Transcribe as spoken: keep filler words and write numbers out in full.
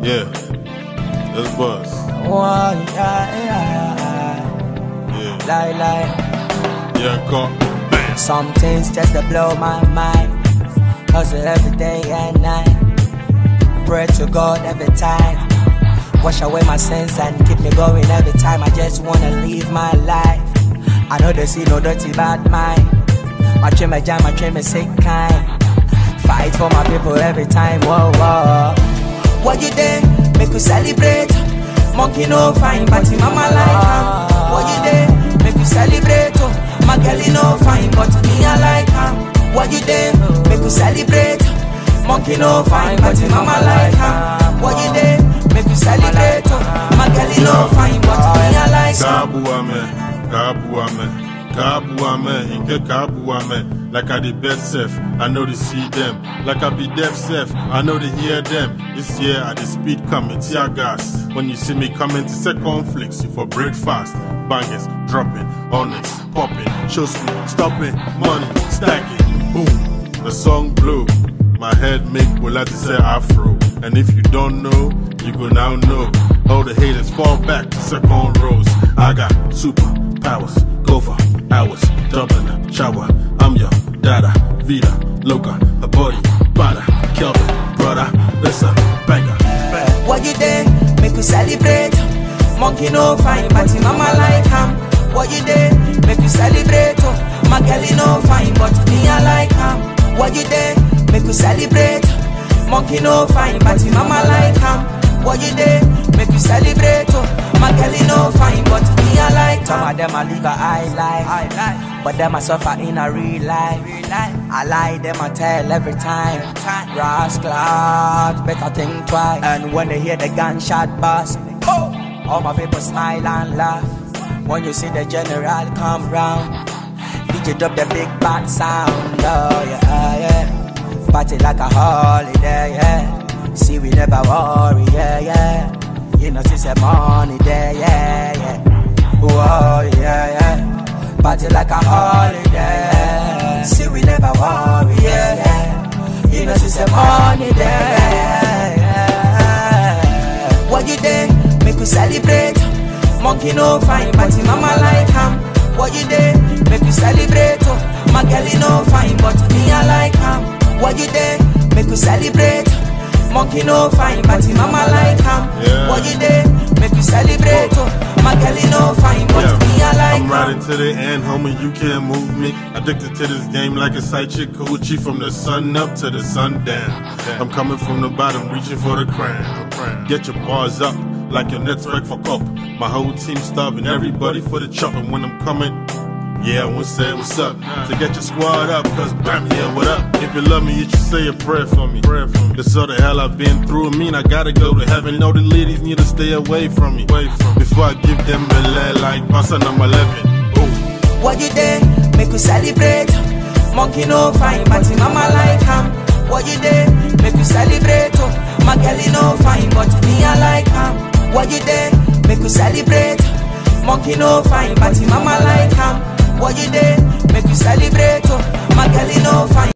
Yeah, that's Buzz. Oh, yeah, yeah. Yeah. Lie, lie. Yeah, call. Bam. Some things just to blow my mind. Hustle every day and night. Pray to God every time. Wash away my sins and keep me going every time. I just wanna live my life. I know they see no dirty bad mind. My dream my jam, my dream is sick kind. Fight for my people every time. Whoa, whoa. What you there? Make you celebrate. Monkey no fine, but him mama like her. What you there? Make you celebrate. Oh, my girl no fine, but me I like her. What you there? Make you celebrate. Monkey no fine, but him mama like her. What you there? Make you celebrate. Oh, my girl no fine, but me I like her. Kabuame, Kabuame, Kabuame, Inke Kabuame. Like I the best self, I know they see them. Like I be deaf self, I know they hear them. This year I the speed coming, tear gas. When you see me coming to set conflicts, you for breakfast. Bangers, dropping, onyx, popping, show speed, stopping, money, stacking, boom. The song blew, my head make Bolati say afro. And if you don't know, you go now know. All the haters fall back to second rows. I got super powers, go for hours, jumping, shower. I'm your dada, vida, loca, a body, bada, Kelvin, brother, listen, banger. What you there? Make you celebrate. Monkey no fine, but him mama like him. What you there? Make you celebrate. Oh, my girl no fine, but me I like him. What you there? Make you celebrate. Monkey no fine, but him mama like him. What you there? Make you celebrate. Oh, my girl no fine, but me I like him. Some of them I live a high life, I like. But them I suffer in a real life. I lie, them I tell every time. Rascal, better think twice. And when they hear the gunshot bust, oh, all my people smile and laugh. When you see the general come round, D J drop the big bad sound. Oh yeah, yeah. Party like a holiday, yeah. See we never worry, yeah, yeah. You know see some money there, yeah, yeah. Oh yeah, yeah. Party like a holiday. See we never worry, yeah, yeah. You know see some money there, yeah. What you there? Make you celebrate. Monkey no fine, but him mama like him. What you there? Make you celebrate. Oh, my girl no fine, but me I like him. What you there? Make you celebrate. Monkey no fine, but him mama like him. Yeah. What you there? Make you celebrate. Oh, my girl no fine, but Yeah. me I like I'm him. riding to the end, homie, you can't move me. Addicted to this game like a side chick coochie. From the sun up to the sun down. I'm coming from the bottom, reaching for the crown. Get your bars up like your network for up. My whole team starving, everybody for the chop. And when I'm coming, yeah, I won't say what's up. So get your squad up, cause bam, yeah, what up? If you love me, you should say a prayer for me. Prayer for me. This all the hell I've been through, I mean I gotta go to heaven. Know the ladies need to stay away from me. Away from me. Before I give them a leg like person I'm eleven. Ooh. What you there? Make you celebrate. Monkey no fine, but him mama like him. What you there? Make you celebrate. Oh, my girl no fine, but me I like him. What you there? Make you celebrate. Monkey no fine, but him mama like him. What you there? Make you celebrate. Oh, my girl no fine.